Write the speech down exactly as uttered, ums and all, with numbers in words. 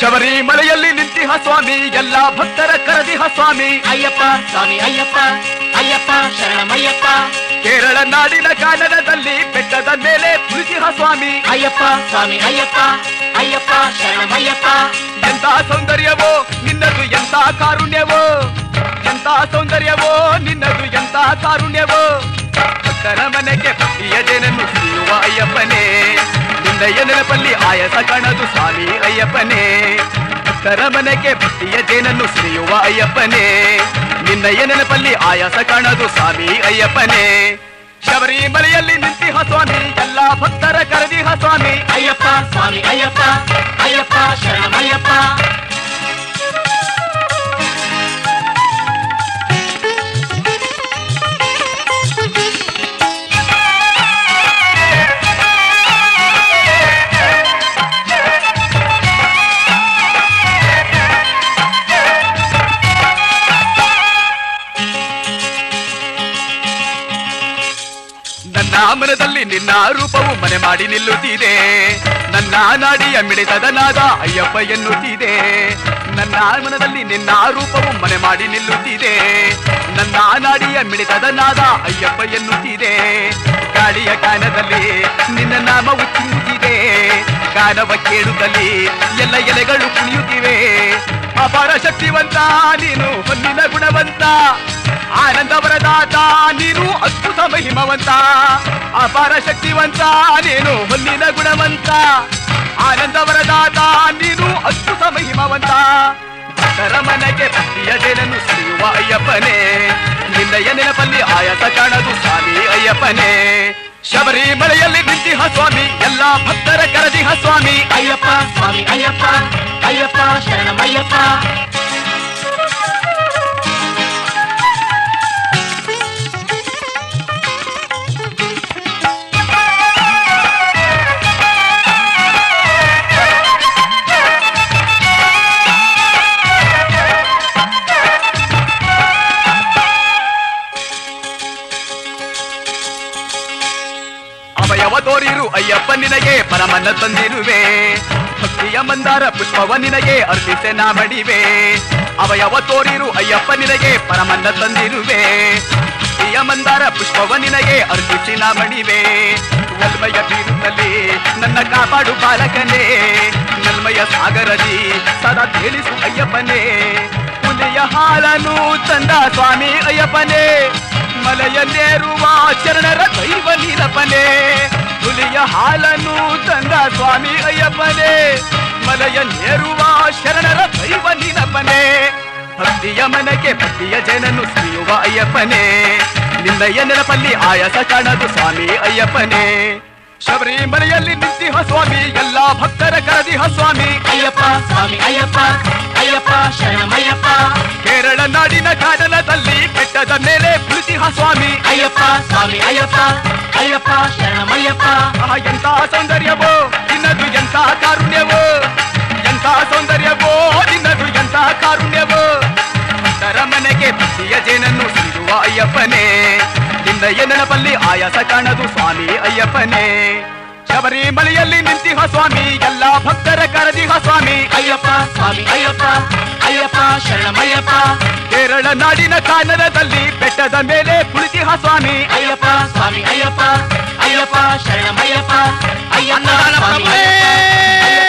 ಶಬರಿಮಲೆಯಲ್ಲಿ ನಿಂತಿಹ ಸ್ವಾಮಿ ಎಲ್ಲಾ ಭಕ್ತರ ಕರೆದಿಹ ಸ್ವಾಮಿ ಅಯ್ಯಪ್ಪ ಸ್ವಾಮಿ ಅಯ್ಯಪ್ಪ ಅಯ್ಯಪ್ಪ ಶರಣಮಯ್ಯಪ್ಪ ಕೇರಳ ನಾಡಿನ ಕಾನನದಲ್ಲಿ ಬೆಟ್ಟದ ಮೇಲೆ ಕುಳಿತಿಹ ಸ್ವಾಮಿ ಅಯ್ಯಪ್ಪ ಸ್ವಾಮಿ ಅಯ್ಯಪ್ಪ ಅಯ್ಯಪ್ಪ ಶರಣಮಯ್ಯಪ್ಪ ಎಂತ ಸೌಂದರ್ಯವೋ ನಿನ್ನದು ಎಂತ ಕಾರುಣ್ಯವೋ ಎಂತ ಸೌಂದರ್ಯವೋ ನಿನ್ನದು ಎಂತ ಕಾರುಣ್ಯವೋ ಭಕ್ತರ ಮನೆಗೆ ಭಕ್ತಿಯ ಜನನ್ನು ಸುರಿಯುವ ಅಯ್ಯಪ್ಪನೇ ನಿನ್ನಯ ನೆನಪಲ್ಲಿ ಆಯಸ ಕಾಣದು ಸ್ವಾಮಿ ಅಯ್ಯಪ್ಪನೇ ಭಕ್ತರ ಮನೆಗೆ ಭಕ್ತಿಯ ಜೇನನ್ನು ಸುರಿಯುವ ಅಯ್ಯಪ್ಪನೇ ನಿನ್ನಯ ನೆನಪಲ್ಲಿ ಆಯಾಸ ಕಾಣದು ಸ್ವಾಮಿ ಅಯ್ಯಪ್ಪನೇ ಶಬರಿಮಲೆಯಲ್ಲಿ ನಿಂತಿಹ ಸ್ವಾಮಿ ಎಲ್ಲಾ ಭಕ್ತರ ಕರೆದಿಹ ಸ್ವಾಮಿ ಅಯ್ಯಪ್ಪ ಸ್ವಾಮಿ ಅಯ್ಯಪ್ಪ ಅಯ್ಯಪ್ಪ ಶರಣಮಯ್ಯಪ್ಪ ನನ್ನ ಮನದಲ್ಲಿ ನಿನ್ನ ರೂಪವು ಮನೆ ಮಾಡಿ ನಿಲ್ಲುತ್ತಿದೆ ನನ್ನ ನಾಡಿಯ ಮಿಡಿತದ ನಾದ ಅಯ್ಯಪ್ಪ ಎನ್ನುತ್ತಿದೆ ನನ್ನ ಮನದಲ್ಲಿ ನಿನ್ನ ರೂಪವು ಮನೆ ಮಾಡಿ ನಿಲ್ಲುತ್ತಿದೆ ನನ್ನ ನಾಡಿಯ ಮಿಡಿತದ ನಾದ ಅಯ್ಯಪ್ಪ ಎನ್ನುತ್ತಿದೆ ಗಾಳಿಯ ಕಾನದಲ್ಲಿ ನಿನ್ನ ನಾಮವು ಚಿಮ್ಮುತ್ತಿದೆ ಗಾನವ ಕೇಳುತ್ತಲಿ ಎಲ್ಲ ಎಲೆಗಳು ಕುಣಿಯುತ್ತಿವೆ ಅಪಾರ ಶಕ್ತಿವಂತ ನೀನು ಹೊನ್ನಿನ ಗುಣವಂತ ಆನಂದ ವರದಾತ ನೀನು ಅದ್ಭುತ ಮಹಿಮವಂತ ಅಪಾರ ಶಕ್ತಿವಂತ ನೀನು ಹೊನ್ನಿನ ಗುಣವಂತ ಆನಂದ ವರದಾತ ನೀನು ಅದ್ಭುತ ಮಹಿಮವಂತ ಭಕ್ತರ ಮನೆಗೆ ಭಕ್ತಿಯ ಜೇನನ್ನು ಸುರಿಯುವ ಅಯ್ಯಪ್ಪನೇ ನಿನ್ನಯ ನೆನಪಲ್ಲಿ ಆಯಾಸ ಕಾಣದು ಸ್ವಾಮಿ ಅಯ್ಯಪ್ಪನೇ ಶಬರಿಮಲೆಯಲ್ಲಿ ನಿಂತಿಹ ಸ್ವಾಮಿ ಎಲ್ಲಾ ಭಕ್ತರ ಕರೆದಿಹ ಸ್ವಾಮಿ ಅಯ್ಯಪ್ಪ ಸ್ವಾಮಿ ಅಯ್ಯಪ್ಪ ಅಯ್ಯಪ್ಪ ಶರಣಮಯ್ಯಪ್ಪ ಅಭಯವ ತೋರಿರು ಅಯ್ಯಪ್ಪ ನಿನಗೆ ಪರಮನ್ನ ತಂದಿರುವೆ ಭಕ್ತಿಯ ಮಂದಾರ ಪುಷ್ಪವ ನಿನಗೆ ಅರ್ಪಿಸೆ ನಾ ಮಡಿವೆ ಅಭಯವ ತೋರಿರು ಅಯ್ಯಪ್ಪ ನಿನಗೆ ಪರಮನ್ನ ತಂದಿರುವೆ ಭಕ್ತಿಯ ಮಂದಾರ ಪುಷ್ಪವ ನಿನಗೆ ಅರ್ಪಿಸಿ ನಾ ಮಡಿವೆ ನಲ್ಮಯ ತೀರುತ್ತಲಿ ನನ್ನ ಕಾಪಾಡು ಬಾಲಕನೇ ನಲ್ಮಯ ಸಾಗರದಿ ಸದಾ ತೇಲಿಸು ಅಯ್ಯಪ್ಪನೇ ಪುಲಿಯ ಹಾಲನು ತಂದ ಸ್ವಾಮಿ ಅಯ್ಯಪ್ಪನೇ ಮಲೆಯನ್ನೇರುವ ಚರಣರ ದೈವ ನೀಲಪ್ಪನೇ ಹುಲಿಯ ಹಾಲನ್ನು ತಂದ ಸ್ವಾಮಿ ಅಯ್ಯಪ್ಪನೇ ಮಲೆಯನ್ನೇರುವ ಶರಣರ ದೈವ ನೀಲಪ್ಪನೇ ಭಕ್ತಿಯ ಮನೆಗೆ ಭಕ್ತಿಯ ಜನನ್ನು ಸುರಿಯುವ ಅಯ್ಯಪ್ಪನೇ ನಿನ್ನಯ ನೆನಪಲ್ಲಿ ಆಯಾಸ ಕಾಣದು ಸ್ವಾಮಿ ಅಯ್ಯಪ್ಪನೇ ಶಬರಿಮಲೆಯಲ್ಲಿ ನಿಂತಿಹ ಸ್ವಾಮಿ ಎಲ್ಲಾ ಭಕ್ತರ ಕರೆದಿಹ ಸ್ವಾಮಿ ಅಯ್ಯಪ್ಪ ಸ್ವಾಮಿ ಅಯ್ಯಪ್ಪ ಅಯ್ಯಪ್ಪ ಶರಣಮಯ್ಯಪ್ಪ ಕೇರಳ ನಾಡಿನ ಕಾನನದಲ್ಲಿ ಬೆಟ್ಟದ ಮೇಲೆ ಕುಳಿತಿಹ ಸ್ವಾಮಿ ಅಯ್ಯಪ್ಪ ಸ್ವಾಮಿ ಅಯ್ಯಪ್ಪ ಅಯ್ಯಪ್ಪ ಶರಣಮಯ್ಯಪ್ಪ ಆಹಾ ಎಂತ ಸೌಂದರ್ಯವೋ ನಿನ್ನದು ಎಂತ ಕಾರುಣ್ಯವೋ ಎಂತ ಸೌಂದರ್ಯವೋ ನಿನ್ನದು ಎಂತ ಕಾರುಣ್ಯವೋ ಭಕ್ತರ ಮನೆಗೆ ಭಕ್ತಿಯ ಜೇನನ್ನು ಸುರಿಯುವ ಅಯ್ಯಪ್ಪನೇ ನಿನ್ನಯ ನೆನಪಲ್ಲಿ ಆಯಾಸ ಕಾಣದು ಸ್ವಾಮಿ ಅಯ್ಯಪ್ಪನೇ ಶಬರಿಮಲೆಯಲ್ಲಿ ನಿಂತಿಹ ಸ್ವಾಮಿ ಎಲ್ಲಾ ಭಕ್ತರ ಕರೆದಿಹ ಸ್ವಾಮಿ ಅಯ್ಯಪ್ಪ ಸ್ವಾಮಿ ಅಯ್ಯಪ್ಪ ಅಯ್ಯಪ್ಪ ಶರಣಮಯ್ಯಪ್ಪ ಕೇರಳ ನಾಡಿನ ಕಾನನದಲ್ಲಿ ಬೆಟ್ಟದ ಮೇಲೆ ಕುಳಿತಿಹ ಸ್ವಾಮಿ ಅಯ್ಯಪ್ಪ ಸ್ವಾಮಿ ಅಯ್ಯಪ್ಪ ಅಯ್ಯಪ್ಪ ಶರಣಮಯ್ಯಪ್ಪ ಅಯ್ಯಪ್ಪ ಅನ್ನ ಸ್ವಾಮಿ ಪ್ರಭೇ. ಅಯ್ಯಪ್ಪ